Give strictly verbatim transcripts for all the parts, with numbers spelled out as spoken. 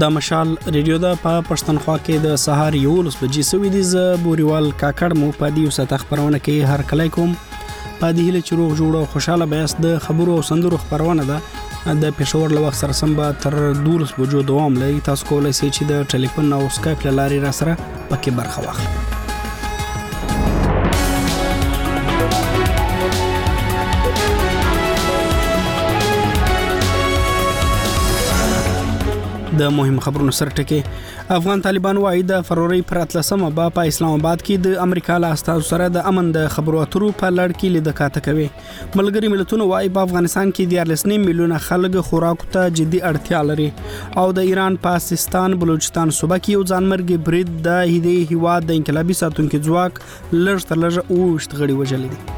د مشال ریډیو د په پښتونخوا کې د سهار یولس بجې سوي دي ز بوريوال کاکړ مو په دې وسه خبرونه کې هر کله کوم په دې هله چروغ جوړو خوشاله بیاس د خبرو او سندرو خبرونه ده د پېښور له وخت سره سم به تر دولس بجو دوام لري. تاسو کولای شئ چې د ټلیفون او سکایپ لاري را سره پکې برخه واخلئ. د مهم خبرونو سره ټکی افغان طالبان وايي د فروری پر اتلسمه به په اسلام آباد کې د امریکا له استازو سره د امن د خبرو اترو په لړ کې لیدکاته کوي. ملګری ملتونو وايي په افغانستان کې د ارلسنی میلیونه خلک خوراک ته جدي اړتیا لري او د ایران په سیستان بلوچستان صوبه کې یو ځانمرګي برید د هدي هواد د انقلابي ساتونکو ځواک لږ تر لږه اوشت غړي وجلې دي.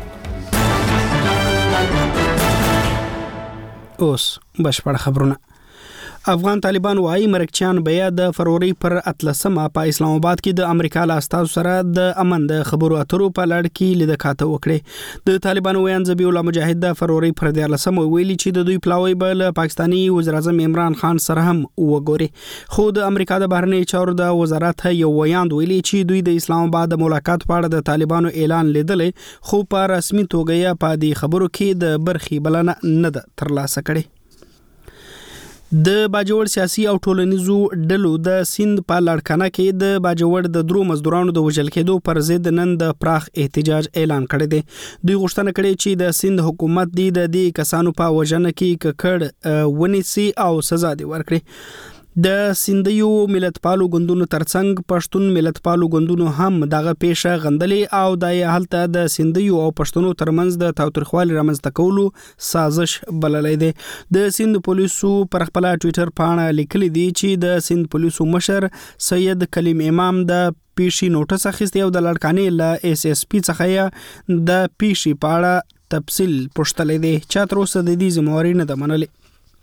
اوس بشپړ خبرونه. افغان طالبان وايي مرکچیان بیا د فروری پر اتلسمه په اسلام آباد کې د امریکا له استازو سره د امن د خبرو اترو په لړ کې لیدکاته وکړي. د طالبانو ویان ذبیح الله مجاهد د فروری پر دیارلسمه ویلي چې د دوی پلاوی بل پاکستانی وزیر اعظم عمران خان سره هم وګوري. خو د امریکا د بهرنی چارو د وزارت یو ویاند ویلي چې دوی د اسلام آباد د ملاقات په اړه د طالبانو اعلان لیدلې خو په رسمي توګه یې په دې خبرو کې د برخي بلنه نه ده ترلاسه کړې. د باجوړ سیاسي او ټولنیزو ډلو د سند په لړکانه کې د باجوړ د درو مزدورانو د وژل کېدو پر ضد نن د پراخ احتجاج اعلان کړی دی. دوی غوښتنه کړې چې د سند حکومت دی د دې کسانو په وژنه کې ککړ ونیسي او سزا دی ورکړي. د سندیو ملتپالو ګوندونو ترڅنګ پښتون ملتپالو ګوندونو هم دغه پیښه غندلې او د حالت د سندیو او پښتنو ترمنځ د تاوتریخوالي رامنځته کولو سازش بللې ده. د سند پولیسو پر خپل ټوئیټر باندې لیکلي دي چې د سند پولیسو مشر سید کلیم امام د پیشي نوټس اخیستی او د لړکانې ل اس اس پی څخه د پیشي پاړه تفصیل پوښتلې دي چې تر اوسه د دې ذمہواری نه ده منلې.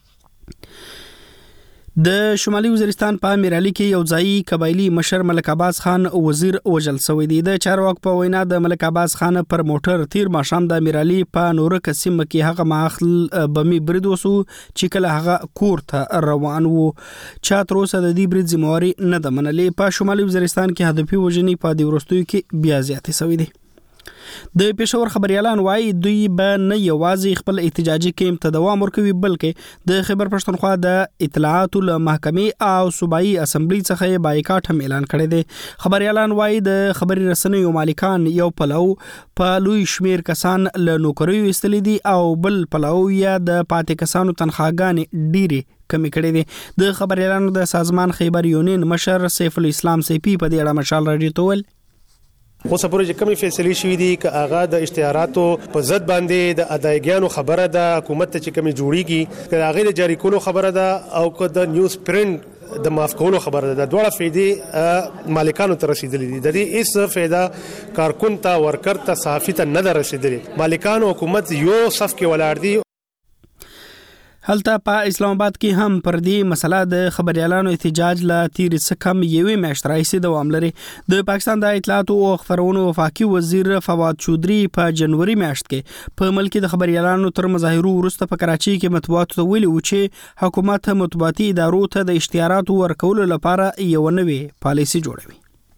د شمالي وزیرستان په میرالي کې یو ځایي قبایلی مشر ملک عباس خان وزیر وجل سوی دی. د چارواک په وینا د ملک عباس خان پر موټر تیر ماښام د میرالي په نورک سیمه کې هغه ماخل بمی برید وسو چې کله هغه کور ته روان وو. چا تر اوسه د دې برید ذمہواری نه ده منلې. په شمالي وزیرستان کې هدفي وژنې په دې ورستیو کې بیا زیاتې سوی دي. د پېښور خبريالان وايي دوی به نه یوازې خپل احتجاجي کیمپ ته دوام ورکوي بلکې د خیبر پښتونخوا د اطلاعات المحکمې او صوبایي اسمبلی څخه بایکاټ هم اعلان کړی دی. خبريالان وايي د خبري رسنیو مالکان یو پلو په لوی شمیر کسان له نوکریو استلې دي او بل پلو یا د پاتې کسانو تنخواګانې ډيري کمی کړی دي. د خبريالانو د سازمان خیبر یونین مشر سیف الاسلام سیپی په دې اړه مشال راډیو ته ویل خو سپورې چې کومې فیصلې شوې دي ک هغه د اشتهاراتو په ضد باندې د ادایګانو خبره ده حکومت ته چې کومې جوړیږي ک هغه د جاری کولو خبره ده او ک د نیوز پرنٹ د معاف کولو خبره ده. دواړه فائدې مالکانو ته رسیدلې دي. د دې هیڅ فائدہ کارکون ته ورکر ته صحافي ته نه رسیدلې. مالکانو حکومت یو صف کې ولاړ دي. هلته په اسلام آباد کې هم پر دې مسله د خبريالانو احتجاج لا تیر څه کم یوې میاشت راځي دوام لري. د پاکستان د اطلاعات او خبرونو وفاقي وزیر فواد چودري په جنوري میاشت کې په ملک د خبريالانو تر مظاهرو وروسته په کراچي کې مطبوعات ته ویلي و چې حکومت مطبوعاتي ادارو ته د اشتهاراتو ورکولو لپاره یو نوې پالیسي جوړوي.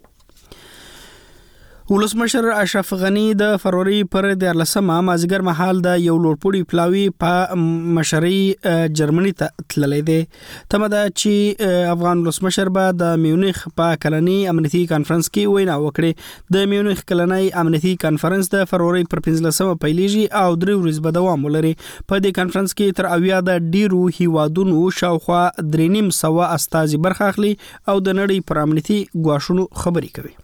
ولسمشر اشرف غنی د فروری پر دیارلسمه مازیګر مهال د یو لوړپوړي پلاوی په مشري جرمني ته تللی دی. تمه ده چې افغان ولسمشر به د میونخ په کلنی امنیتي کانفرنس کې وینا وکړي. د میونخ کلنی امنیتي کانفرنس د فروری پر پنځلسمه پیلیږي او درې ورځې به دوام ولري. په دې کانفرنس کې تر اویا د ډیرو هیوادونو شاوخوا درې نیم سوه استازي برخه اخلي او د نړۍ پر امنیتي ګواښونو خبرې کوي.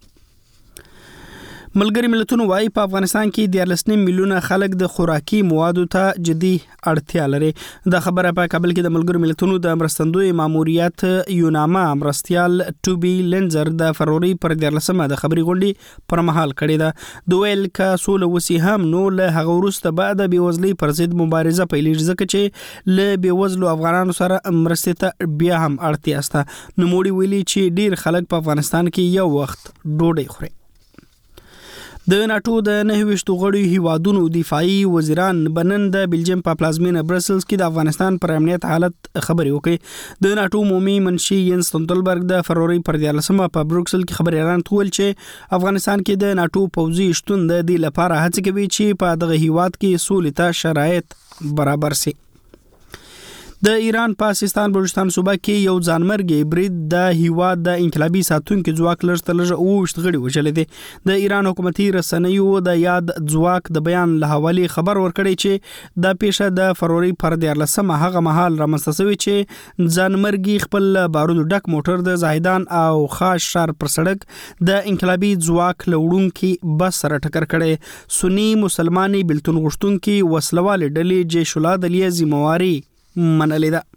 ملګری ملتونو وايي په افغانستان کې د ارلسنی میلیونه خلک د خوراکي موادو ته جدي اړتیا لري. د خبره په کابل کې د ملګری ملتونو د مرستندوی ماموریت یوناما مرستيال ټوبي لنزر د فروری پر دیارلسمه د خبري غونډې پر مهال کړې ده. د ویل کا سول وسی هم نو له هغه وروسته بعد د بیوزلۍ پر ضد مبارزه پیلېږي ځکه چې له بیوزلو افغانانو سره مرستې ته بیا هم اړتیا سته. نو موړي ویلي چې ډیر خلک په افغانستان کې یو وخت ډوډۍ خوري. د ناتو د نهه ویشت غړو هیوادونو دفاعي وزیران بنن د بلجیم په پلازمینه برسلز کې د افغانستان پر امنیت حالت خبري وکړي. د ناتو عمومي منشي ینس ستولتنبرګ د فروری پر دیارلسمه په بروکسل کې خبري اعلان کول چې افغانستان کې د ناتو پوځي شتون د دې لپاره هڅه کوي چې په دغه هیواد کې سولې ته شرایط برابر شي. د ایران په سیستان بلوچستان صوبه کې یو ځانمرګي برید د هیواد د انقلابي ساتونکو ځواک لږ اوشت غړي وجل دي. د ایران حکومتي رسنیو د یاد ځواک د بیان له حواله خبر ورکړی چې د پیښه د فروری پر دیارلسمه هغه مهال رامنځته شوی چې ځانمرګي خپل بارود ډک موټر د زاهدان او خاص شهر پر سړک د انقلابي ځواک لوړونکو بس سره ټکر کړي. سنی مسلماني بلتون غشتونکو وسلوال ډلې جيش العدلیه ذمہواری منلې ده.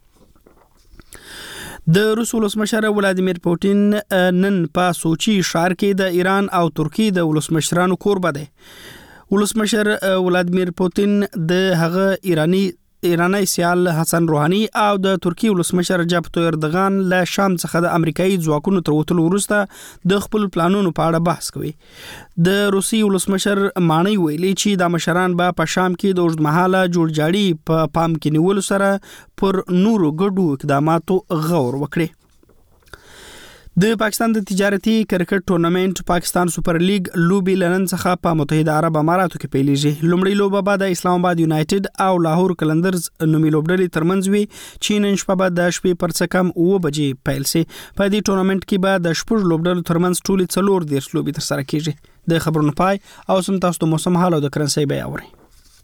د روس ولسمشر ولادیمیر پوتین نن په سوچي ښار کې د ایران او ترکیې د ولسمشرانو کوربه دی. ولسمشر ولادیمیر پوتین د هغه ایرانی ایرانی سیال حسن روحانی او د ترکیې ولسمشر رجب طیب اردوغان له شام څخه د امریکایي ځواکونو تر وټلو وروسته د خپل پلانونو په اړه بحث کوي. د روسي ولسمشر مانی ویلي چې د مشران به په شام کې د اوږدمهاله جوړجاړي په پام کې نیول سره پر نورو ګډو اقداماتو غور وکړي. د پاکستان د تجارتي کرکټ ټورنمنت پاکستان سپر لیګ لوبي لنن څخه په متحده عرب اماراتو کې پیلېږي. لومړی لوبه به د اسلام آباد یونایټډ او لاهور کلندرز نومي لوبډلې ترمنځ وي چې نن شپه به د شپې پر څه کم اوه بجې پیل شي. په دې ټورنمنت کې به د شپږ لوبډلو ترمنځ ټولې څلور دیرش لوبې ترسره کیږي. د خبرونو پای او سم تاسو د موسم حال او د کرنسي بیان اورئ.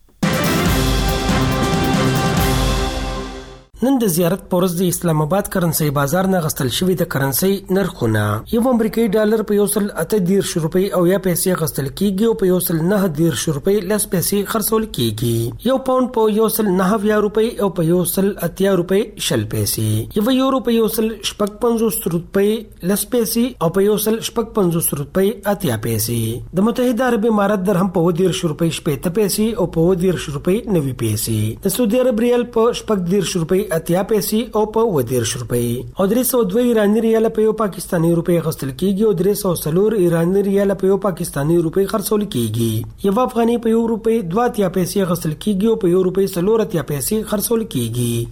نن د زیارت پورز د اسلام آباد کرنسي بازار نه غستل شوی د کرنسي نرخونه یو امریکایي ډالر په یو سل اته دیرش روپۍ او یا پیسې غستل کیږي او په یو سل نه دیرش روپۍ لس پیسې خرڅول کیږي. یو پاوند په یو سل نه روپۍ او په یو سل اتیا روپۍ شل پیسې. یو یورو په یو سل شپږ پنځوس روپۍ لس پیسې او په یو سل شپږ پنځوس روپۍ اتیا پیسې. د متحده عرب امارات درهم په دیرش روپۍ شپږ پیسې او په دیرش روپۍ نوي پیسې. د سعودي عرب ریال په شپږ دیرش روپۍ اتیا پیسې او په ودیرش روپۍ. او درې سوه دوه ایرانی ریال په یو پاکستانی روپۍ غستل کیږي او درې سوه څلور ایرانی ریال په یو پاکستانی روپۍ خرڅول کیږي. یو افغاني په یو روپۍ دوه اتیا پیسې غستل کیږي او په یو روپۍ څلور اتیا پیسې خرڅول کیږي.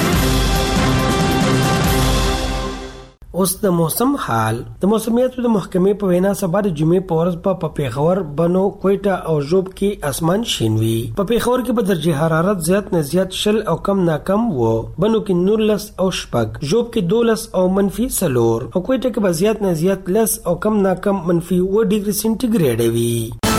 اوس د موسم حال. د موسمیاتو د محکمې په وینا سبا د جمعې په ورځ په پیښور، بنو، کوټه او ژوب کې اسمان شین وي. په پیښور کې به درجه حرارت زیات نه زیات شل او کم نه کم وو. بنو کې نولس او شپږ، ژوب کې دولس او منفي څلور او کوټه کې به زیات نه زیات لس او کم نه کم منفي اووه ډیګري سنټیګریډ وي.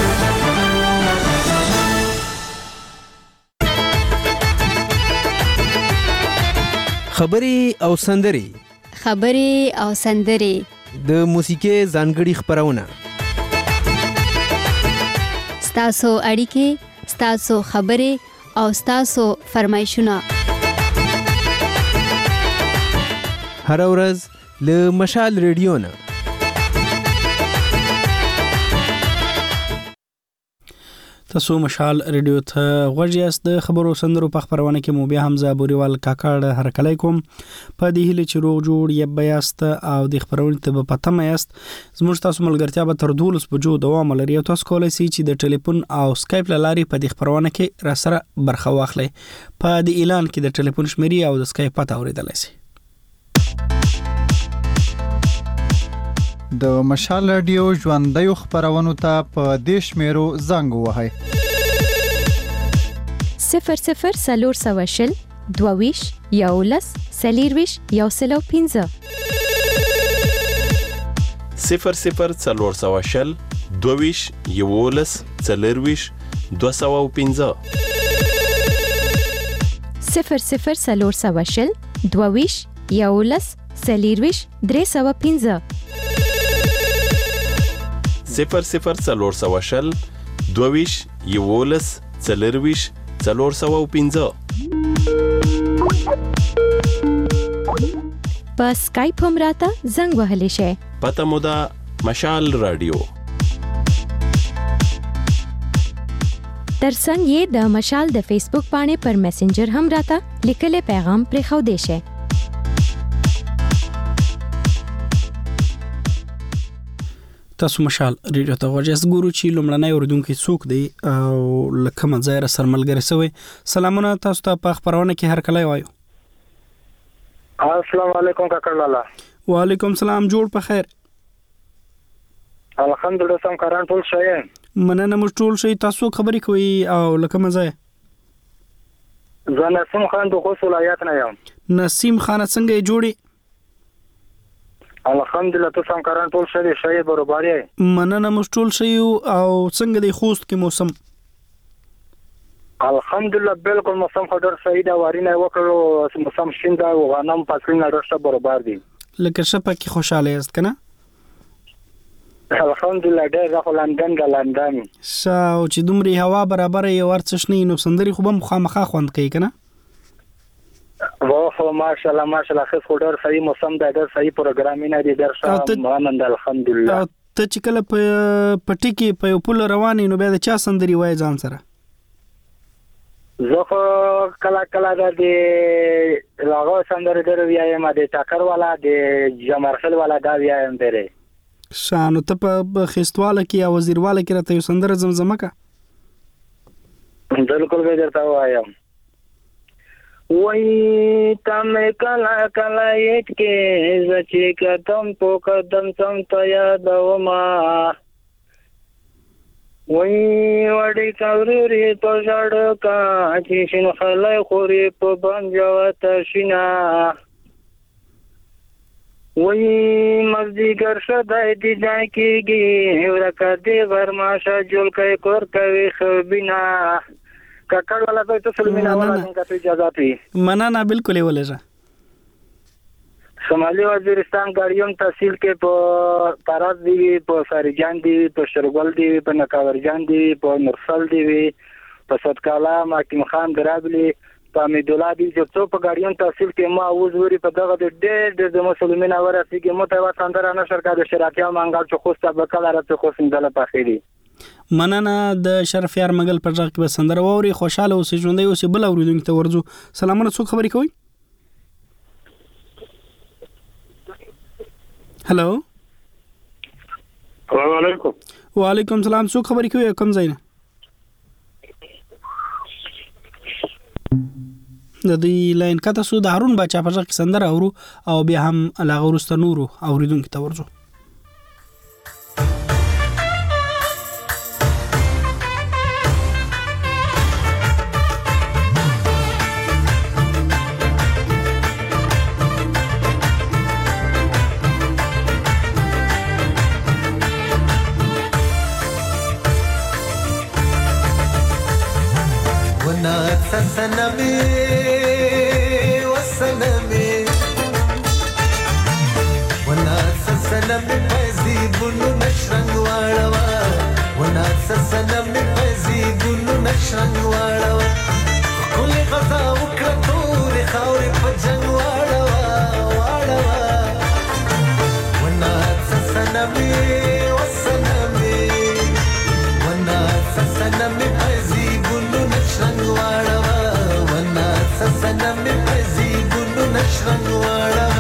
خبري او سندري خبرې او سندرې د موسیقي ځانګړي خبرونه ستاسو اړیکې ستاسو خبرې او ستاسو فرمایشونه هر ورځ له مشال ریډیو نه. تاسو مشال ریډیو ته غوږیاست. د خبرو سندرو په خبرونه کې مو بیا حمزه بوریوال کاکړ هرکلی کوم. په دې هیله چې روغ جوړ یې بیاست او د خبرونه ته په پته میاست. زموږ تاسو ملګرتیا به تر دولس بجو دوام لري. تاسو کولای شئ چې د ټلیفون او سکایپ لاري په دې خبرونه کې را سره برخه واخلئ. په دې اعلان کې د ټلیفون شمیرې او د سکایپ پته اوریدلای شئ. د مشال رادیو ژوندۍ خبرونو ته په دې شمیرو زنګ ووهئ: صفر صفر څلور سوه شل دوه ویشت یولس څلېرویشت یو سل او پنځه صفر صفر څلور سوه شل دوه ویشت یولس څلېرویشت دوه سوه او پنځه صفر صفر څلور سوه شل دوه ویشت یولس څلېرویشت درې سوه پنځه صفر صفر څلور سوه شل دوه ویشت یولس څلېرویشت څلور سوه او پنځه. په سکایپ هم راته زنګ وهلی شئ. پته مو ده مشال رادیو. ترڅنګ یې د مشال د فیسبوک باندې پر میسنجر هم راته لیکلی پیغام پرېښودی شئ. تاسو مشال ریډیو ته ورجس ګورو چې لمړنۍ اوردونکو څوک دی او لکه مزایر سر ملګری سوی. سلامونه تاسو ته په خبرونه کې هر کله وایو. السلام علیکم کاکړ لالا. وعلیکم السلام. جوړ په خیر؟ الحمدلله سم کاران ټول شای. مننه مو ټول شي. تاسو خبرې کوي او لکه مزه. زه نسیم خان د خوست ولایت نه یم. نسیم خان څنګه جوړي؟ الحمدلله ته سم کاران ټول شای شای برابر یې. مننه مو ټول شي او څنګه دی خوست کې موسم؟ الحمدلله بالکل موسم خډر صحیح دا وارینه وکړو موسم شین دا غنم پاسینه رښت برابر دي. لکه شپه کې خوشاله یاست کنه؟ الحمدلله ډېر راخو لندن د لندن. شاو چې دومره هوا برابر یې ورڅ شنی نو سندري خو به مخامخه خوند کوي کنه؟ واه ماشاءالله ماشاءالله خو خډر صحیح موسم دا ډېر صحیح پروګرامینګ دی درشه مانند الحمدلله. ته چې کله په پټی کې په پول روانې نو بیا د چا سندري وای ځان سره؟ زه کلا کلا د لاغو سندره در ویایم د ټاکر والا د جمرخل والا دا ویایم دره. شانو ته په خستواله کې او وزیرواله کې راته یو سندره زمزمه کا. بالکل به درته وایم. وای تم کلا کلا یت کې زچې قدم په قدم سم ته یادوما. وای وړي کاوري په ژړ کا چې شین خلای خوري په بنجوت شینا. وای مزدیګر شدای دي ځای کېږي ورکه دی غرماشه جول کوي کور کوي خبینا. کاکړ والا ته سلمینا والا څنګه ته اجازه پی؟ مننه بالکل ولېږه. شمالي وزیرستان ګاډیوم تحصیل کې په تاراز دی په ساریجان دی په شرګل دی په نکاورجان دی په نورسل دی په صدقاله ماکیم خان درابلی په امیدولا دی چې څو په ګاډیوم تحصیل کې ما اوس وري په دغه ډېر د مسلمانانو ورسي کې متوا سندره نشر کا د شراکیا مانګال چې خوسته بکل راته خو سندله پخېدي. مننه د شرفیار مګل پر ځای کې به سندره ووري. خوشاله اوسې ژوندۍ اوسې. بل اوریدونکو ته ورځو. سلامونه څوک خبرې کوي؟ هلو السلام علیکم. وعلیکم السلام. څوک خبرې کوي کوم ځای نه؟ د دې لاین کته سو د هارون بچا په ځای کې سندره اورو او بیا هم علاوه ورسته نورو اوریدونکو ته ورځو. سنمي وسنمي وناس سنمي فيزيدون نشرن واړوا وناس سنمي فيزيدون نشرن واړوا كل غزا وکړه خاورې په جنگ واړوا واړوا وناس سنمي وسنمي وناس سنمي فيزيدون نشرن واړوا سنم پزی ګلو نشرن واړه.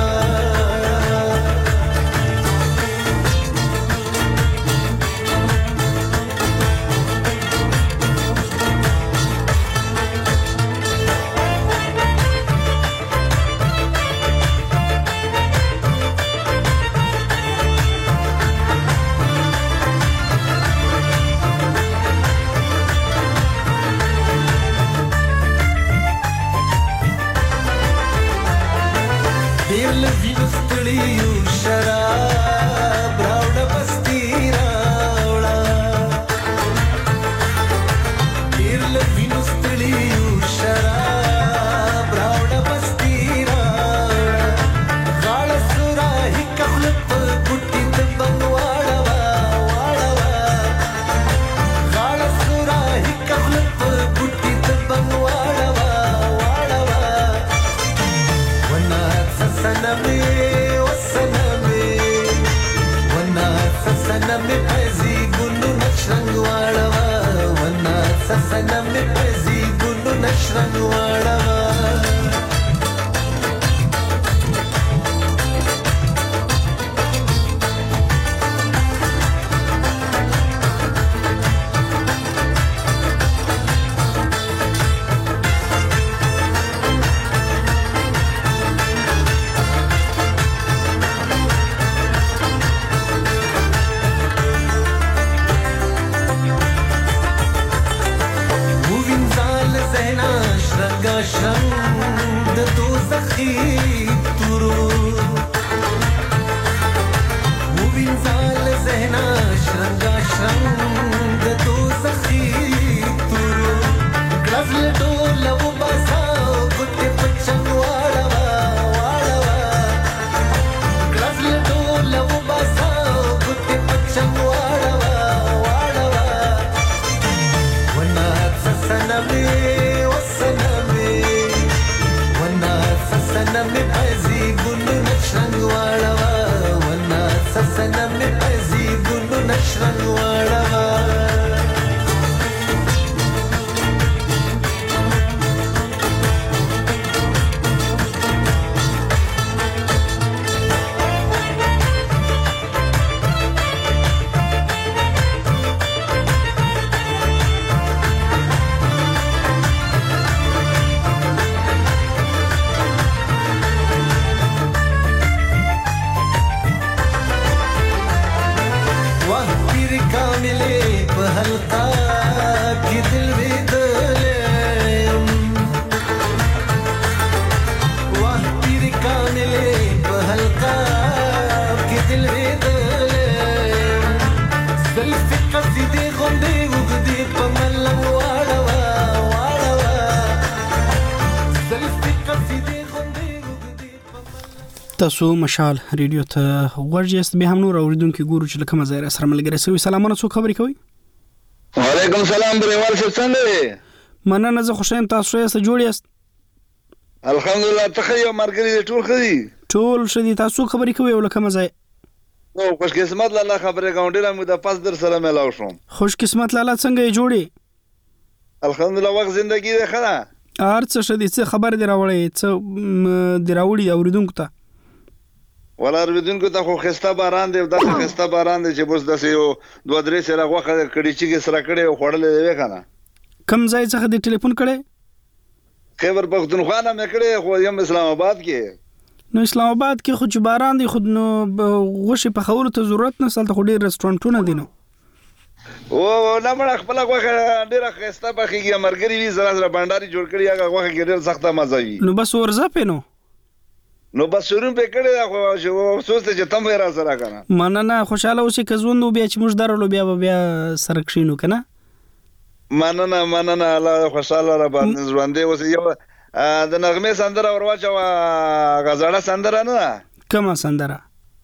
تاسو مشال ریډیو ته ورجست به هم نور اوریدونکو ګورو چې لکه مزه سره ملګری سوي سلامونه څو خبرې کوي. وعلیکم سلام بریوال څه څنګه مننه زه خوشایم تاسو یې څه جوړ یاست؟ الحمدلله ته یو مرګري ټول خدي ټول شدي تاسو خبرې کوي لکه مزه نو خوش قسمت لاله خبره غونډه مو د پاس در سره ملاو شوم. خوش قسمت لاله څنګه یې جوړي؟ الحمدلله وخت ژوندۍ ده خلا ارڅ شدي څه خبر دی راوړی څه دی راوړي اوریدونکو ته ولا اوریدونکو ته خو خسته باران دی دغه خسته باران دی چې بس داسې یو دوه درې سره غوخه کړي چې سره کړي او خړلې دی کنه. کم ځای څخه دی ټلیفون کړي؟ خیبر پختونخوا نه مې کړي خو یم اسلام آباد کې. نو اسلام آباد کې خو چې باران دی خود نو غوښه په خورو ته ضرورت نه سالته خو ډیر رستورانټونه دي نو او نه مړ خپل غوخه ډیره خسته بخیږي مرګري وی زړه زړه بنداري جوړ کړی هغه غوخه کې ډیر سخته مزه وي. نو بس ورځه پینو نو بس شروع به کړی خو شو سوچ چې تم را سره کنه مننه خوشاله اوسې کزوندو بیا چې موږ درلو بیا بیا سره کښینو کنه. مننه مننه الله خوشاله را باندې ژوندې اوسې یو د نغمه سندره ورواچو غزاړه سندره نه کومه سندره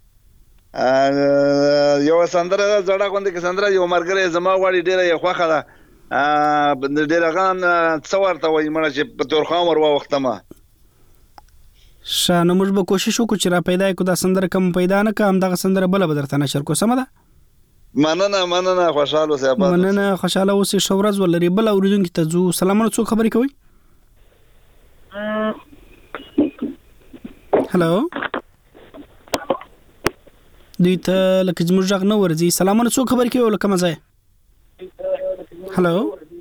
یو سندره زړه غوندې کې سندره یو مرګره زما غواړي ډیره یو خوخه ده ډیره غان څورته وای مړه چې په تور خامر وا وخت ما شانه موږ به کوشش وکړو چې را پیدا کړو دا سندره کم پیدا نه کم دغه سندره بل بدرته نشر کو سم ده. مننه مننه خوشاله اوسه آباد مننه خوشاله اوسه شورز ولري بل اوریدونکو ته زو سلامونه څو خبرې کوي. هلو دوی ته لکه زموږ غږ نه ورځي سلامونه څو خبرې کوي لکه مزه. هلو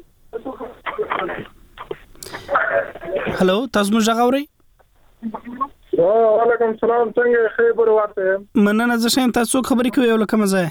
هلو تاسو موږ غږ اورئ؟ وعلیکم سلام څنګه خبر ورته مننه زه شین تاسو خبرې کوي لکه مزه.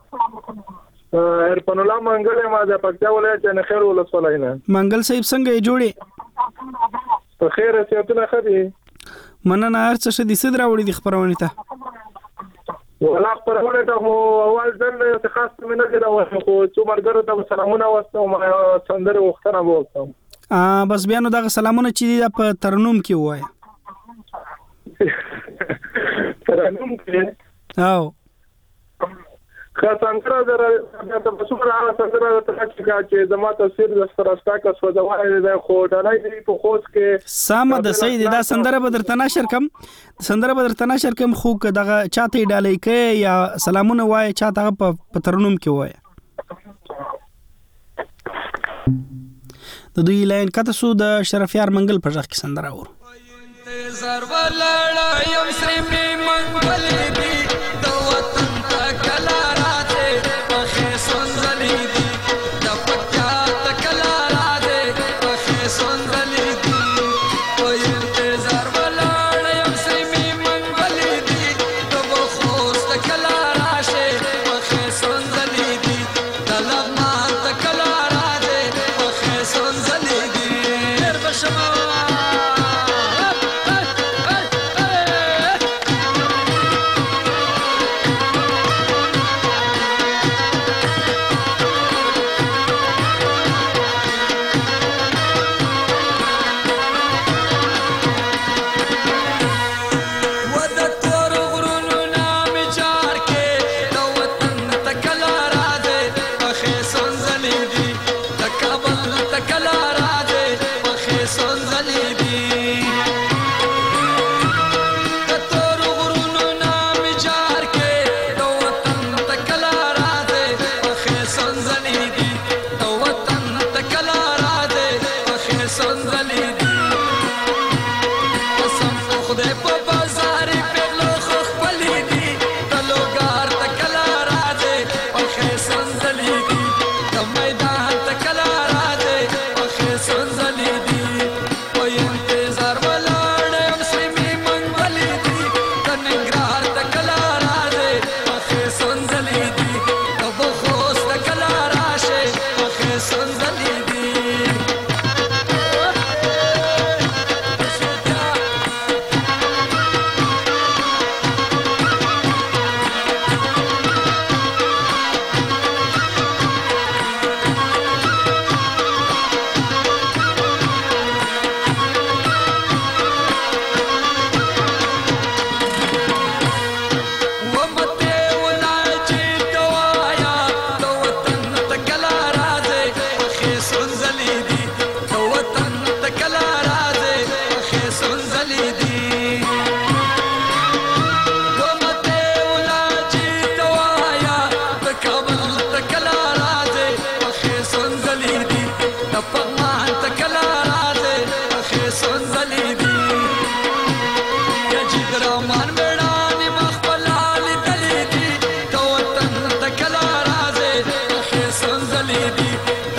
ارپن الله منګل ما د پکتیا ولایت نه خیر ولسوالای نه منګل صاحب څنګه جوړي؟ په خیر سیاتونه خدي مننه ارڅ شه دي صدر وړي د خبرونه ته ولا خبرونه ته مو اول ځل ته خاص مې نه کړو خو څو مرګره ته سلامونه واستو ما سندره وختنه وکم ا بس بیا نو دغه سلامونه چې په ترنوم کې وای ترنوم کې او خاصانګره زره ته په څومره هغه څنګه ته چې زما تصویر د سترستا کا سوځوي د خو ډالای دی په خوش کې سم د سید دا سندره به درته نشر کم سندره به درته نشر کم خو دغه چاته ډالای کې یا سلامونه وای چاته په ترنوم کې وای د دوی لاین کته سو د شرفیار منګل په ځخ کې سندره ور انتظار ولاړ یم سری می منګل دی د وطن تکلا راځي په سنځلې دی د پټا تکلا راځي په سنځلې دی او انتظار ولاړ یم سری می منګل دی د وخت تکلا راځي په سنځلې دی د لغما تکلا راځي په سنځلې دی هر بشما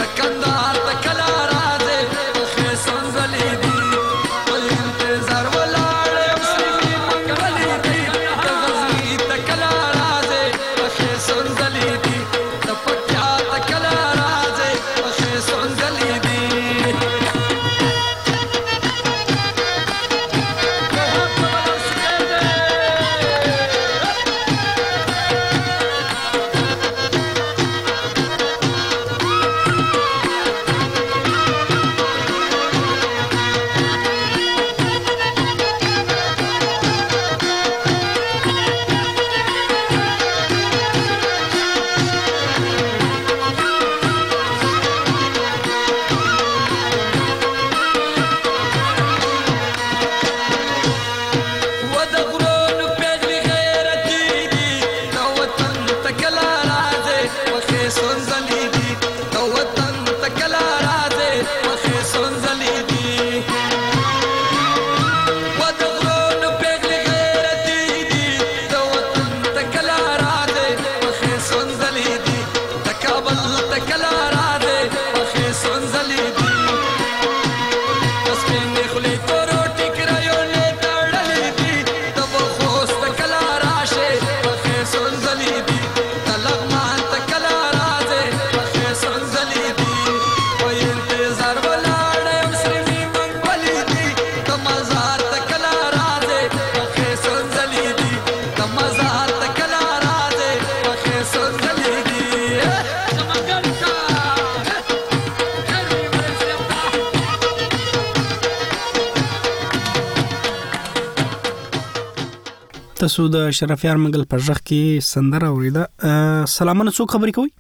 کندهار ته کله راځې پخې سنځلې دي په انتظار ولاړ یم سرې منګلې دي د غزني ته کله راځې پخې سنځلې دي د پکتیا ته کله راځې پخې سنځلې دي تاسو د شرفیار منګل په ژغ کې سندره اوریده. سلامونه، څوک خبرې کوي؟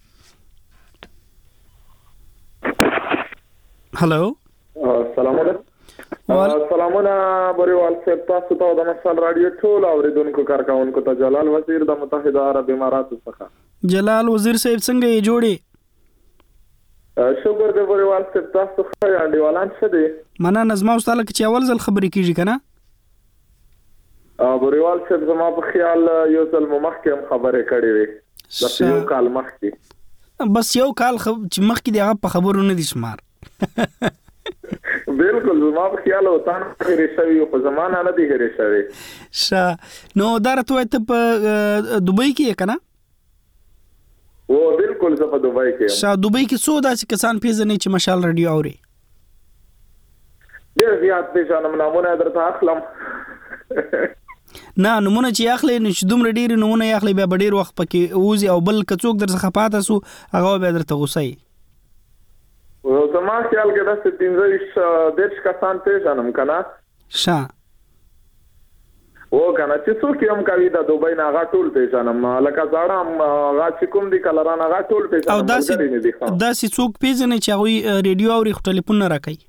هلو سلام علیکم. سلامونه بریوال صاحب، تاسو ته د مشال رادیو ټول اوریدونکو کارکونکو ته جلال وزیر د متحده عرب اماراتو څخه. جلال وزیر صاحب څنګه یې جوړې؟ شکر دې بریوال صاحب، تاسو ښه انډیوالان څه دي؟ مننه. نظم او تعالی چې اول ځل خبرې کیږي کنه؟ بریوال صاحب زما په خیال یو ځل مخکې هم خبرې کړې وي، د یو کال مخکې. بس یو کال خب چې مخکې دی هغه په خبرو نه دي شمار. بالکل زما په خیال او تان هرې شوی په زمانہ نه دی هرې شوی. ش نو درته وای ته په دوبۍ کې کنه؟ او بالکل زه په دوبۍ کې یم. ش دوبۍ کې څو داسې کسان پیژنې چې مشال رادیو اوري؟ ډېر زیات پیژنم، نامونه درته اخلم. نه نمونه چې اخلي نو چې دومره ډېر نمونه اخلي بیا ډېر وخت پکې اوزي او بل کڅوک در څخه پاتې سو هغه بیا درته غوسي. او زما خیال کې داسې پنځه دیرش کسان پیژنم کنه. ښه او کنه چې څوک هم کوي د دوبۍ نه هغه ټول پیژنم، لکه زاړه هغه چې کوم دي کلران هغه ټول پیژنم. او داسې داسې څوک پیژنې چې هغوی ریډیو اوري خو ټلیفون نه راکوي؟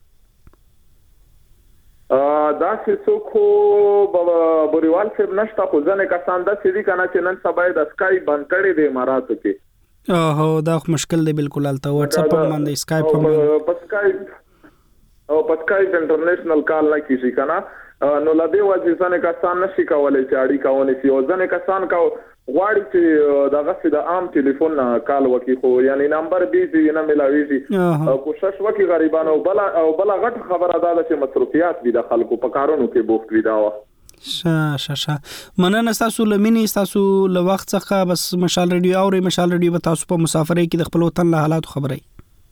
دا چې څوک خو بریوال صاحب نشته، خو ځنې کسان داسې دي کنه چې نن سبا یې د سکایپ بند کړی دی اماراتو کې. اوهو دا خو مشکل دی بالکل. هلته واتس اپ هم باندې سکایپ هم په سکایپ او په سکایپ انټرنیشنل کال نه کیږي کنه، نو لدې وجې ځنې کسان نشي کولی چې اړیکه ونیسي، او ځنې کسان کو غواړي چې دغه څه د عام ټلیفون کال وکړي خو یعنی نمبر بیزي نه ملاويږي. کوشش وکړي غریبانو. بل او بل غټ خبره ده چې مصروفیات دي د خلکو په کارونو کې بوخت وي. دا شه شه شه مننه تاسو لمنې تاسو له وخت څخه بس مشال رادیو اوري. مشال رادیو به تاسو په مسافرۍ کې د خپل وطن له حالات خبري.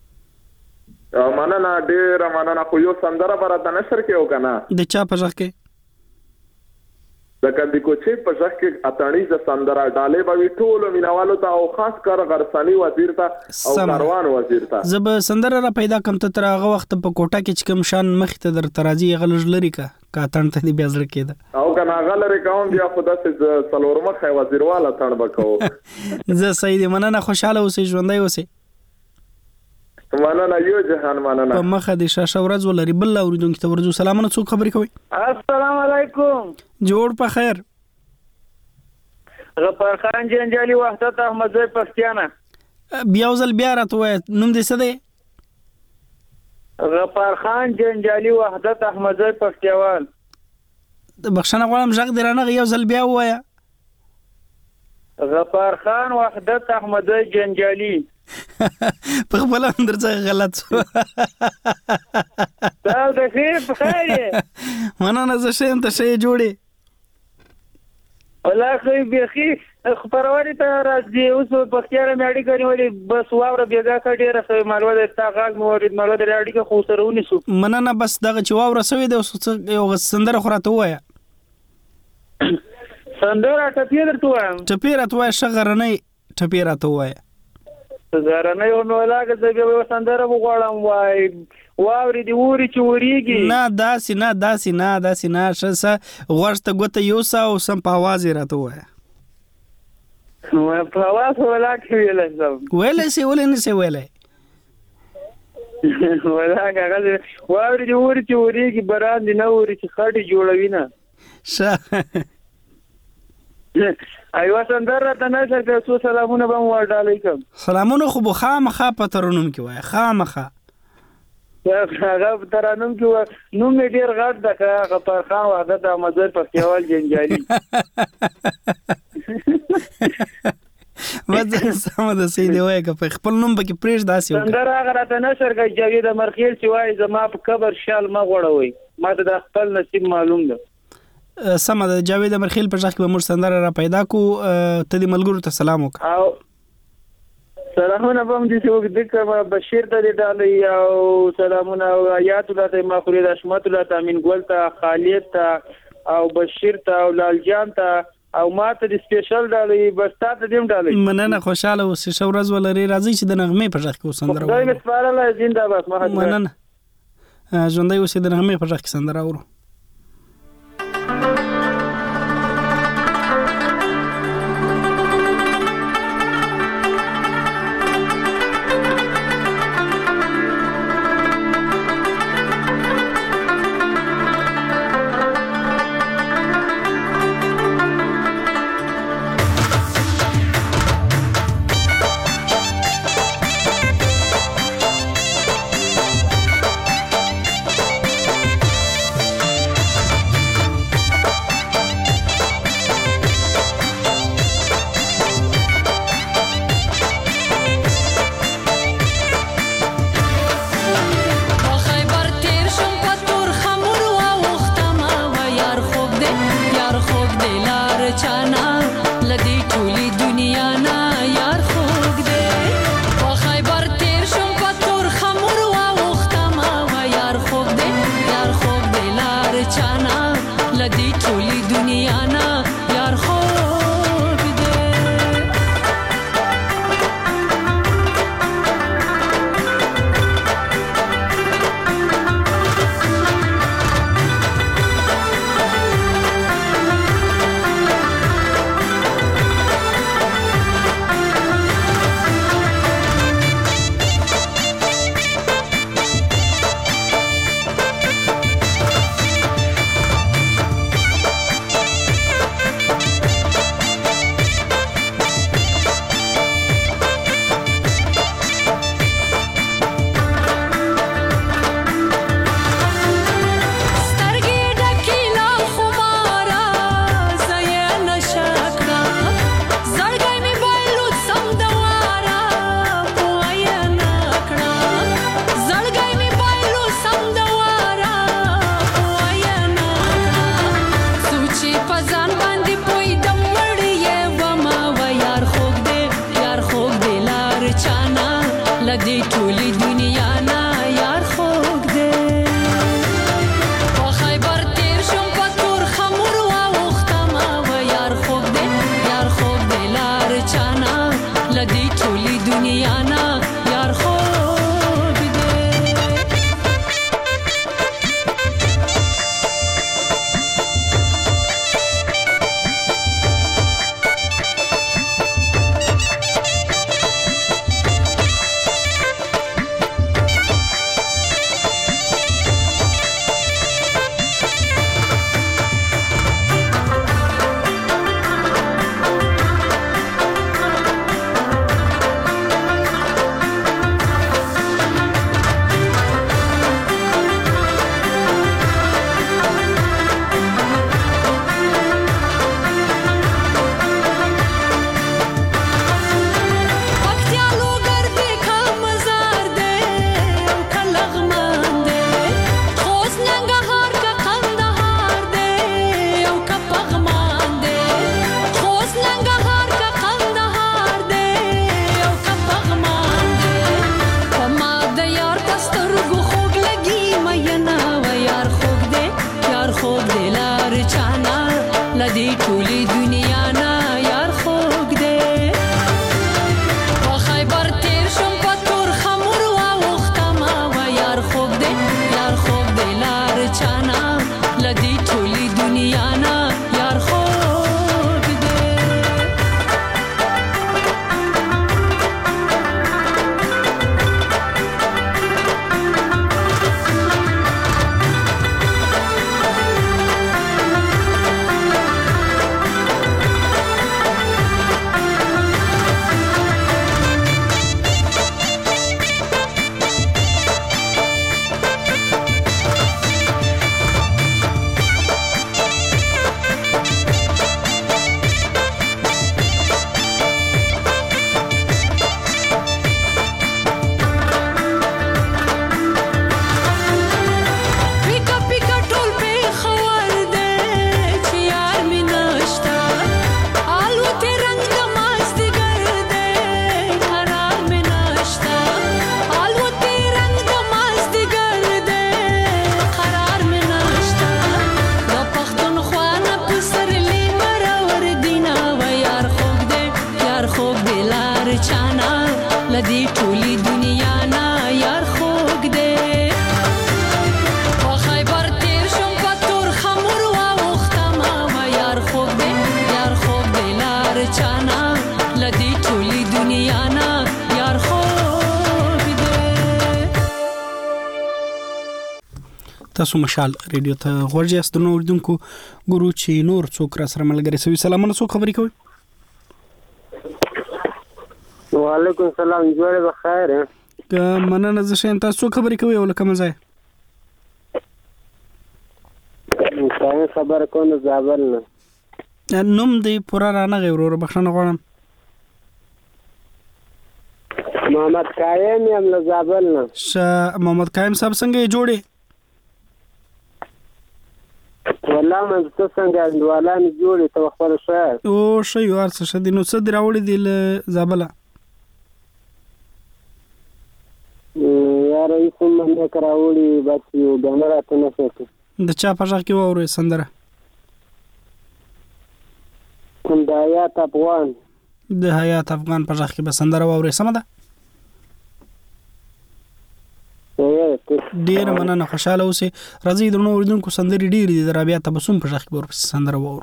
مننه ډېر مننه. خو یو سندره برته نشر کې وکنه د چا په ځخ کې د کندې کوچې په ځخ کې اتاڼي د سندره ډالې به ټول مینوالو ته او خاص کر غرسانی وزیر ته او کاروان وزیر ته زب سندره را پیدا کم ته تر هغه وخت په کوټه کې چې کم شان مخ ته در ترازی غلج لري کا کاتن ته دی بیا زړه کېده او کنه غلری کوم بیا خدا سي څلورمخه وزیر والا تړ بکاو. زه سید مننه خوشاله اوسې ژوندۍ اوسې. مننه یو جهان مننه. په مخه د شاشه ورځ ولري بل اوریدونکو ته ورځو سلامونه. څوک خبرې کوي؟ السلام علیکم. جوړ په خیر. غفار خان جنجالي وحدت احمد زوی پښتیانه. بیا ځل بیا راته وای نوم دې څه دی؟ غفار خان جنجالي وحدت احمد زوی پښتیوال. بخښنه غواړم ژغ دې رانه یو ځل بیا وایا. غفار خان وحدت احمد زوی جنجالي. په خپل اندر څه غلط شو دا د خیر په خیر مننه زه شیم ته شی جوړې والله خو بيخي خبروري ته راځي اوس په اختیار مې اړیکه نیولې بس واوره بیګه کډې راځي معلومات ته غاګ مورید معلومات لري اړیکه خو سره ونیسو مننه بس دغه چې واوره سوي د یو سندره خراته وایا سندره ټپی درته وایم ټپی راته وایا شغرنې ټپی راته وایا زرنې نو لاګه زه به سندره وغواړم وای واوري دی ووري چې وریږي نه داسې نه داسې نه داسې نه شسه غوښته ګوته یو ساو سم په आवाज راته وایا نو په आवाज ولا کې ویل سم ویل سي ولې نه سي ویل ولا هغه واوري دی ووري چې وریږي بران دی نه ووري چې خاطي جوړوي نه شه ایوا سندره ته نه څه څو سلامونه به مو ورډالې کوم سلامونه خو بخا مخه پترونم کې وای خامخه هغه ترانم کې نو مې ډیر غټ دغه غفار خان وحدت احمدزر پښتیوال جنجالي وځه سم د سید وای که خپل نوم به کې پریش داسې وکړه سندره هغه راته نشر کوي جاوید مرخیل چې وای زما په قبر شال ما غوړوي ما ته د خپل نصیب معلوم ده سم د جاوید مرخیل په ځخ کې به مر سندره را پیدا کو ته د ملګرو ته سلام وکړه او سلامونه بم دي چې وګدکه بشیر ته ډالې او سلامونه او آیات الله ته مخوري د شمت الله تامین ګل ته خالد ته او بشیر ته او لال جان ته او ماته د سپیشل ډالې بس تاسو دې ډالې مننه خوشاله اوسې شو ورځ ولري راځي چې د نغمه په ځخ کې سندره وایو خدای مسپارله زنده باد مننه ژوندۍ اوسې د نغمه په ځخ کې سندره ورو تاسو مشال ریډیو ته غوړی است نو اوردونکو ګورو چې نور څوک را سره ملګری سوي. سلامونه، څوک خبرې کوي؟ وعلیکم السلام، جوړ بخیر. که مننه، زه شین. تاسو څوک خبرې کوي او لکه مزه څنګه خبر کوم؟ زابل نه. نوم دی پورا را نه غوړو بخښنه غواړم. محمد قائم یم له زابل نه. ش محمد قائم صاحب څنګه جوړې؟ والله من څه څنګه اندوالان جوړې ته خبر شوه. او شی ور څه شدي نو څه دی راوړې دی له زابل؟ یا رئیس منډه کراوړي بس یو دمره ته نه شته. د چا په ځای کې وره سندره؟ د حیات افغان. د حیات افغان په ځای کې به سندره وره سم ده. ډیر مننه، خوشاله اوسې. راځي درنو اوریدونکو سندري ډیر دي، د رابعه تبسم په ځای کې ور سندره وره.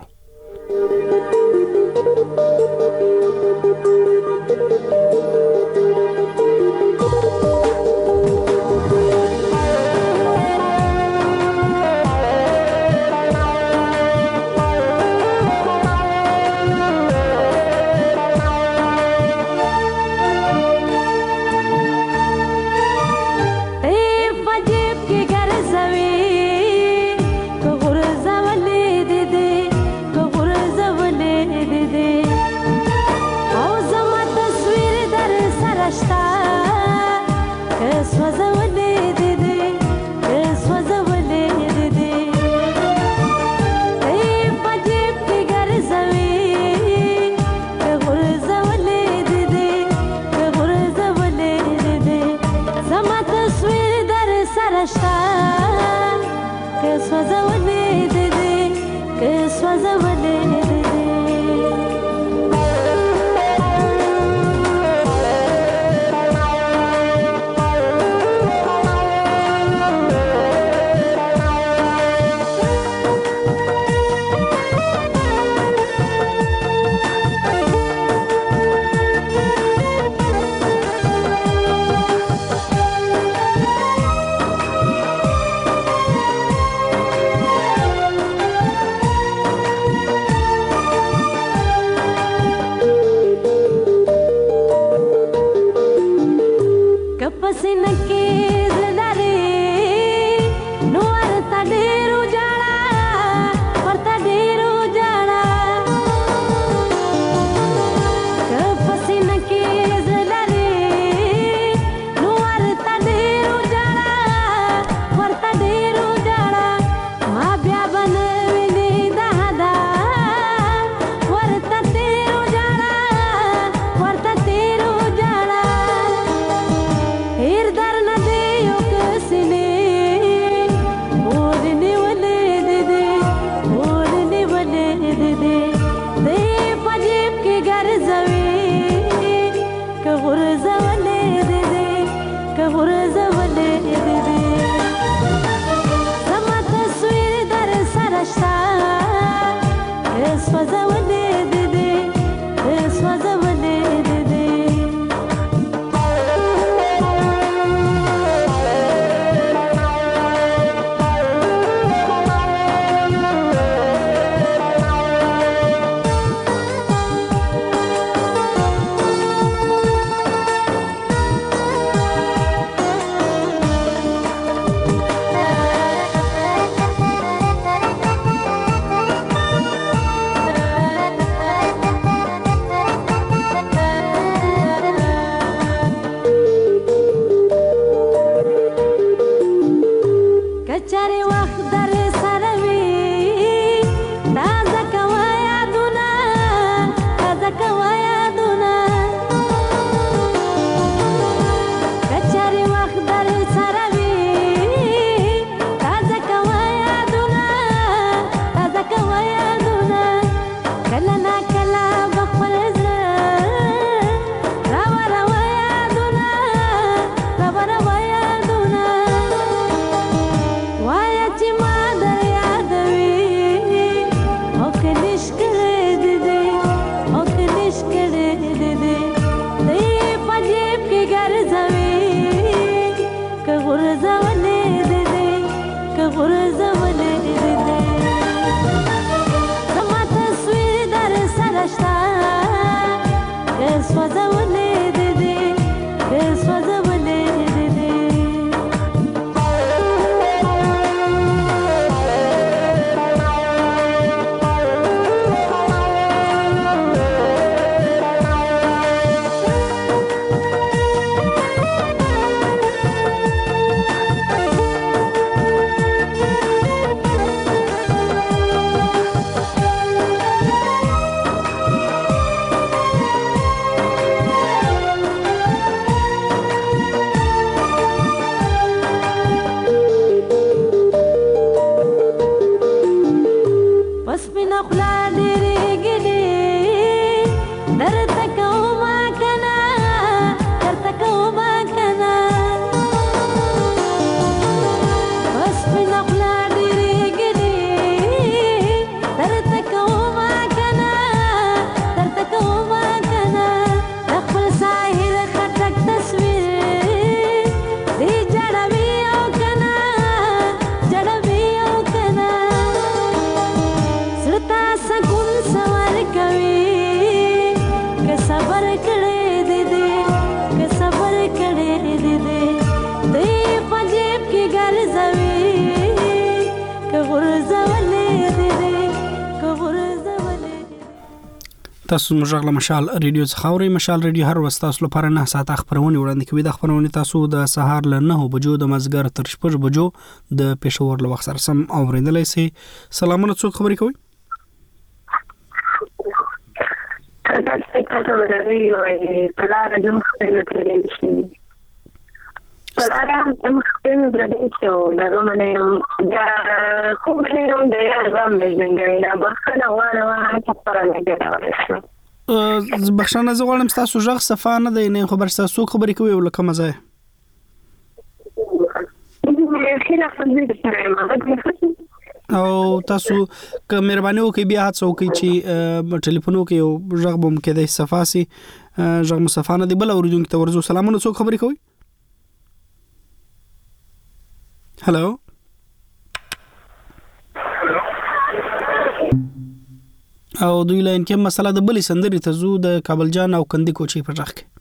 تاسو مجغله مشال ریډیو څخه اورئ. مشال ریډیو هر وخت تاسو لپاره نه ساعت خبرونه وړاندې کوي. د خبرونه تاسو د سهار له نه بجو د مازګر تر شپږ بجو د پېښور له وخت سره سم اوریدلای شئ. سلامونه، څوک خبرې کوي؟ تاسو ورته وایي په لاره د مخکې تللی شي. په لاره د مخکې تللی شي او دغه باندې دا کوم ډول د یارم بجنګي دا بخښنه غواړم چې پر نه بخښنه زه غواړم تاسو ژغ صفه نه دی نه خبر تاسو خبرې کوي ولکه مزه او تاسو که مهرباني وکړئ بیا هڅه وکړئ چې ټلیفون وکړئ او ژغ بم کې د صفاسي ژغ مصفانه دی بل اوریدونکو ته ورزو. سلامونه، څوک خبرې کوي؟ هلو او دوی لاین کې مسله د بلې سندرې ته زو د کابل جان او کندي کوچي په ځخ کې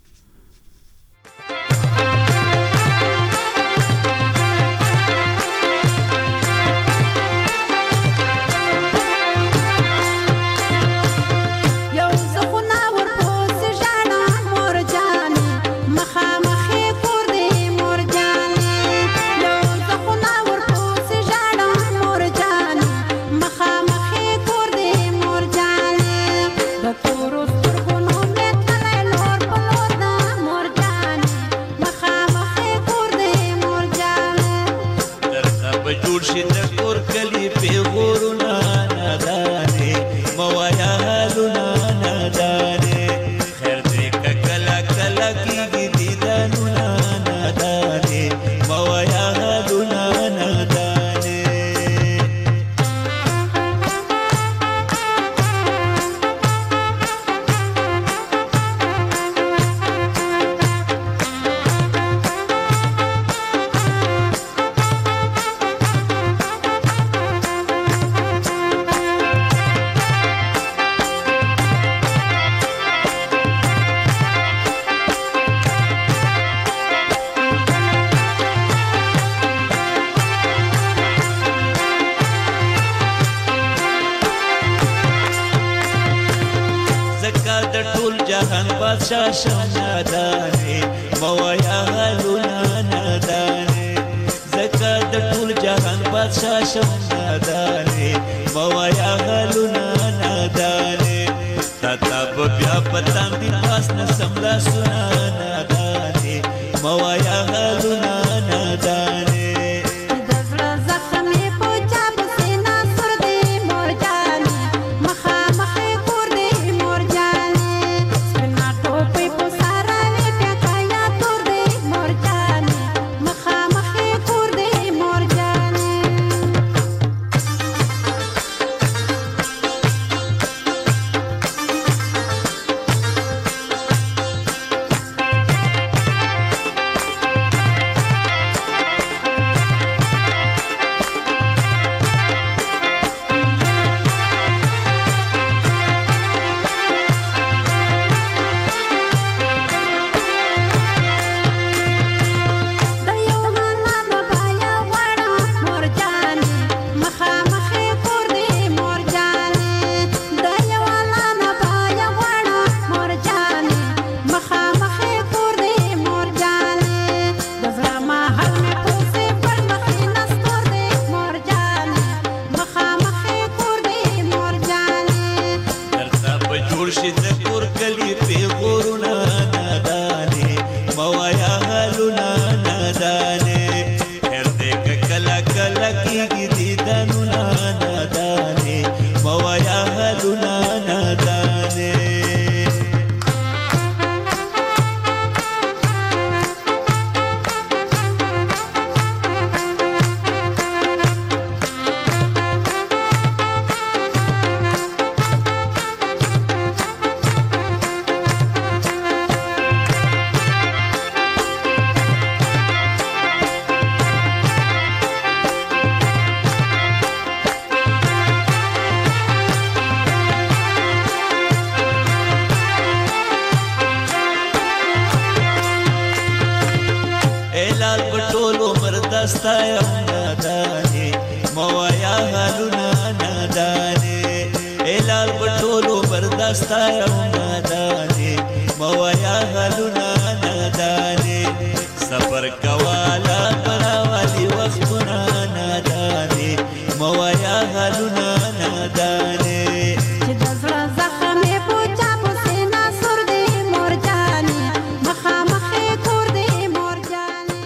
ټولو مردستا یم نادانې موایا حالونه نادانې الال بټولو مردستا یم نادانې موایا حالونه نادانې سفر کوالا براوالی وختونه نادانې موایا حالونه نادانې چې د زړه زخم یې په چاپو سینا سور دی مور جانې مخامخې کور دی مور جانې.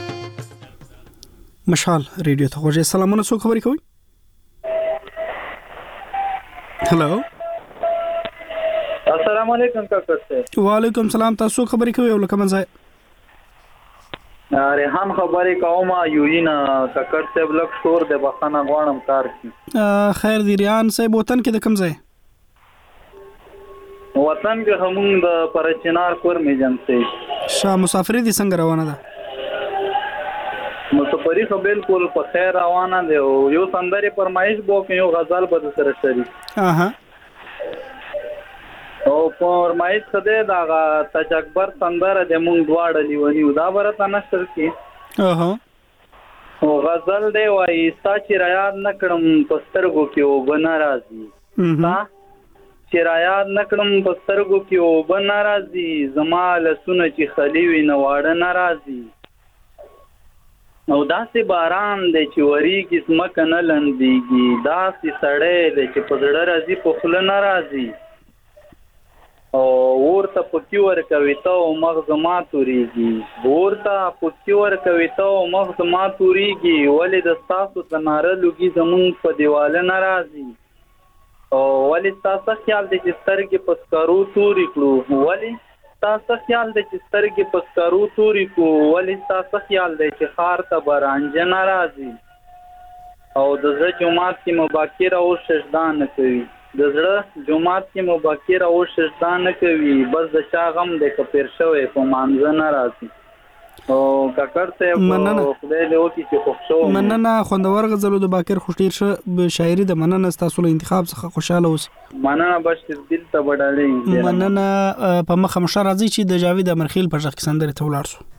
مشال ریډیو ته خوږه سلامونه څوک خبرې کوي؟ هلو السلام علیکم کاکر صاحب. وعلیکم سلام. تاسو خبرې کوي او لکه منځه ریحان خبرې کوم یوینا کاکر صاحب لک شور د بخانه غواړم کار کی. خیر دی ریحان صاحب وطن کې د کوم ځای؟ وطن کې همون د پرچنار کور میجن سي. شاه مسافرې دي څنګه روانه ده؟ مسافرې خو بالکل په خیر روانه ده. یو سندري پرمایش بو کې یو غزل بد سره شریک. اها او پرمایش خده دا تجکبر سندره د مونږ دواړه لیونیو دا برته نشر کی. اها او غزل دی وای ستا چې یاد نکړم پسترګو کې او بنا راځي. تا چې یاد نکړم پسترګو کې او بنا راځي زما لسونه چې خلی وي نه واړه ناراضي. او داسې باران دی چې وریږي ځمکه نه لندېږي داسې سړی دی چې په زړه راځي په خوله نه راځي. او ورته پکې ورکوي ته او مغز ما تورېږي ورته پکې ورکوي ته او مغز ما تورېږي ولې د ستاسو د ناره لوګي زمونږ په دیواله نه راځي. او ولې ستاسو خیال دی چې سترګې په سکارو تورې کړو ولې ستاسو خیال دی چې سترګې په سکارو تورې کړو ولې ستاسو خیال دی چې ښار ته به رانجه نه راځي. او د زړه جومات کې مباکر او سجدا نه کوي د زړه جومات کې مباکر او سجدا نه کوي بس د چا غم دی که پیر شوی په مانځه نه راځي. او کاکر صاحب خدای دې وکړي چې خوښ شو. مننه. خوندور غزلو د باکر خوش ډیر شه شاعري د مننه ستاسو له انتخاب څخه خوشاله اوس. مننه بس دل ته وډالې. مننه. په مخه مشه راځي چې د جاوید امرخیل په ځخ کې سندره ته ولاړ شو.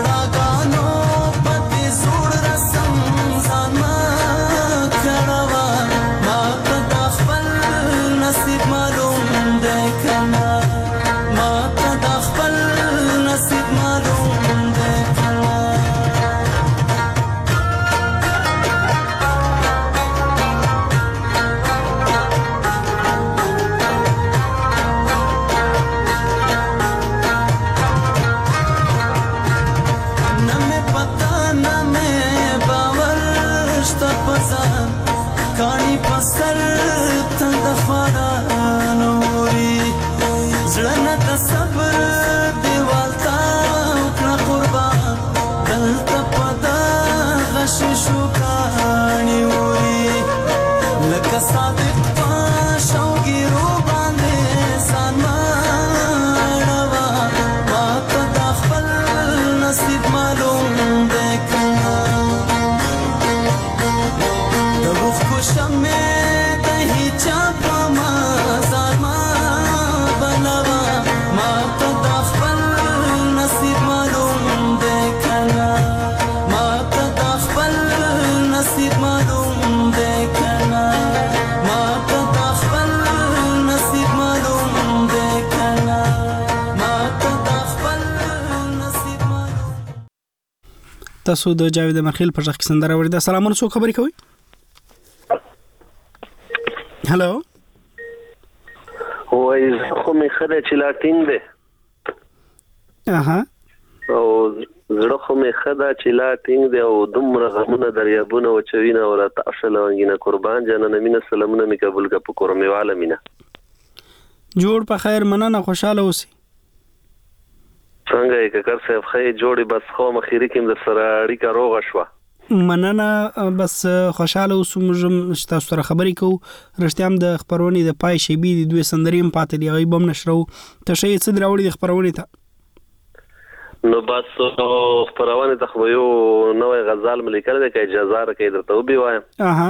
ژړاګانو پدې زوړ رسم ځان ما کړوا ما ته د خپل نصیب معلوم دی کنه ما ته د خپل نصیب معلوم دی کنه کانی پسر تند خوانا نوری زړه د صبر دیوال تا وکړه قربان دلته پدا غش شو کانی وری لکه صادق پاشوګیرو باندې ځان ماړوا ما ته د خپل نصیب معلوم دی کنه شمه د هیچا په مزار ما بنوا ما ته د خپل نصیب معلوم دی کنه ما ته د خپل نصیب معلوم دی کنه ما ته د خپل نصیب معلوم دی کنه ما ته د خپل نصیب معلوم. تاسو د جاوید مرخیل په ځخ سندره ورده سلامونه څو خبرې کوي. هلو وای خو می خره چې لا ټینګ دی اها او زړه خو می خدا چې لا ټینګ دی او دومره غمونه دریابونه او چوینه او راته اصل وانګینه قربان جانانه مینه سلامونه می قبول کا په کورمیواله مینه جوړ په خیر مننه خوشاله اوسې څنګه یې ککر صاحب خې جوړي بس خو مخیری کې د سره اړیکه روغه شوه مننه بس خوشاله اوسم تاسو سره خبرې کوو رښتیا هم د خبرونې د پای شیبې د دوه سندریم پاتې دی غي بم نشرو ته شي څه دراوړي د خبرونې ته نو بس خبرونه ته خو یو نوې غزل ملیکل د کې اجازه راکې درته وبي وایم اها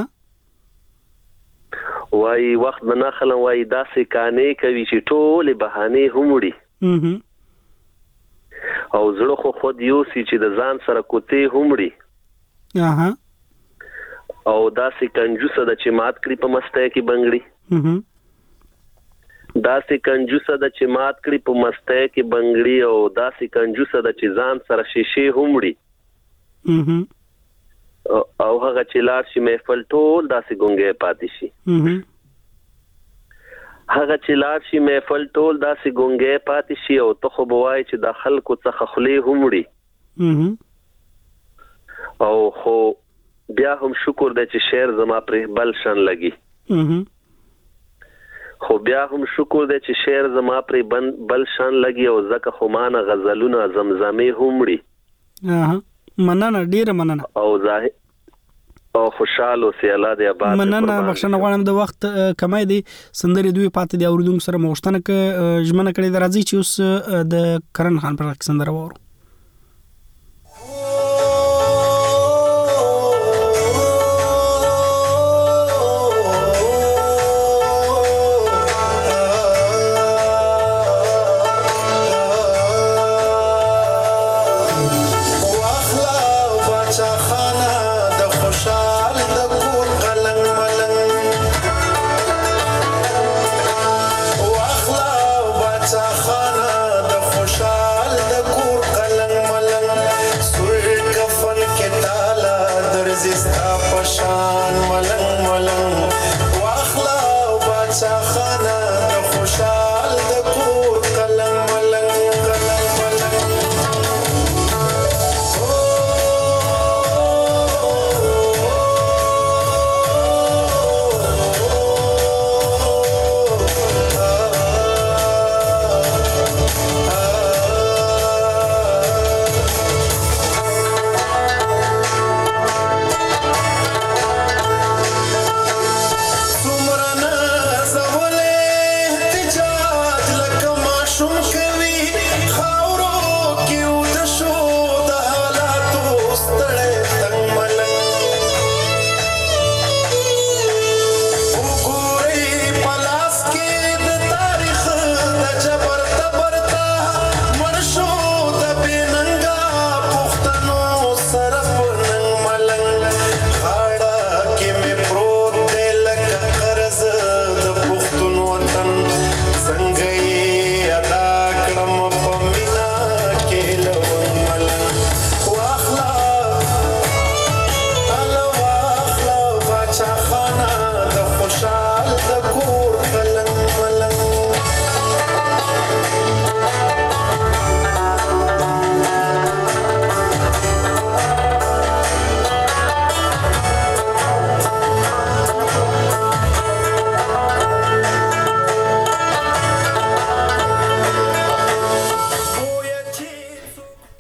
وای وخت نه خلن وای داسې کانې کوي چې ټول بهانه همړي او زړه خو خود یو سي چې د ځان سره کوته همړي اها او داسې کنجوسه د چې مات کړی په مسته کې بنگړي داسې کنجوسه د چې مات کړی په مسته کې بنگړي او داسې کنجوسه د چې ځان سره شیشه همړي او هغه چې لار شي محفل ټول داسې ګونګې پاتې شي هغه چې لار شي محفل ټول داسې ګونګې پاتې شي او ته خو بوای چې د خلکو څخه خلی همړي او خو بیا هم شکر دی چې شعر زما پر بل شان لګي خو بیا هم شکر دی چې شعر زما پر بل شان لګي او زکه خو مان غزلونه زمزمه همړي اها مننه ډیره مننه او ظاهر او خوشاله سي الله دې آباد مننه بخښنه غواړم د وخت کمای دی سندري دوی پاتې دی اوردونکو سره موښتنه ک ژمنه کړې درځي چې اوس د کرن خان پر سندره وورو خانه د خوشال د کور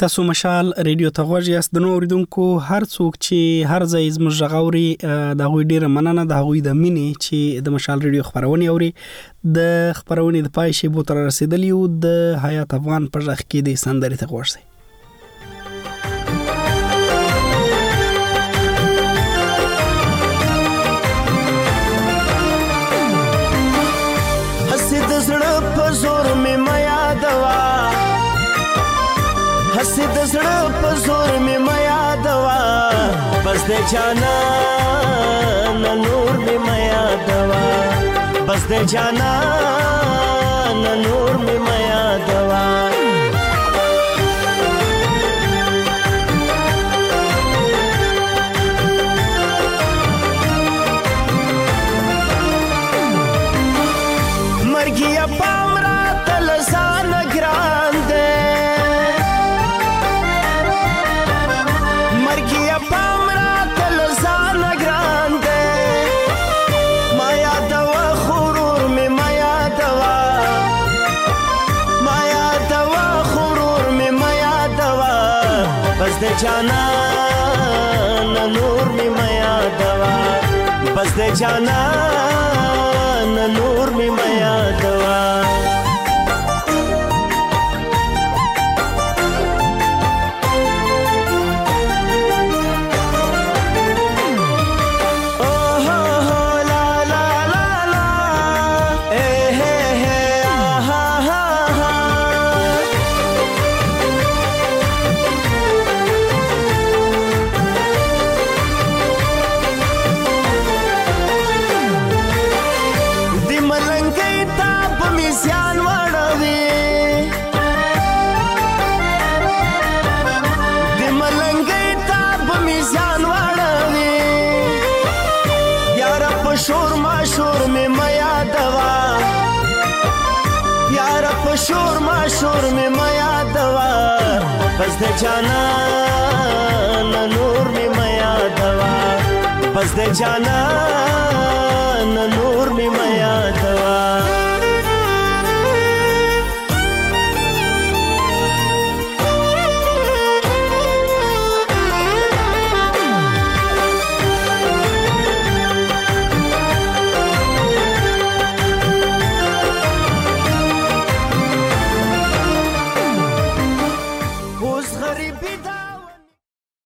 تاسو مشال ریډیو ته غوږ یاست. د نو اوریدونکو هر څوک چې هر ځای زموږ غاوري د غوي ډیره مننه د غوي د مینې چې د مشال ریډیو خبرونه اوري. د خبرونه د پای شی بو تر رسیدلی او د حیات افغان پر ځخ کې د سندري ته غوښتي. حسد زړه په زور می میا دوا حسد زړه په زور می میا دوا بس د جانا نور می میا دوا بس د جانا نور می میا دوا مرګیا پامرا تلسان ګرانده مرګیا پامرا تلسان ګرانده مایا دوا خورور می مایا دوا مایا دوا خورور می مایا دوا بس د جانا نور می مایا دوا بس د جانا نور می مایا دوا شور ما شور می میا دوا یار په شور ما شور می میا دوا بس د جانا نور می میا دوا بس د جانا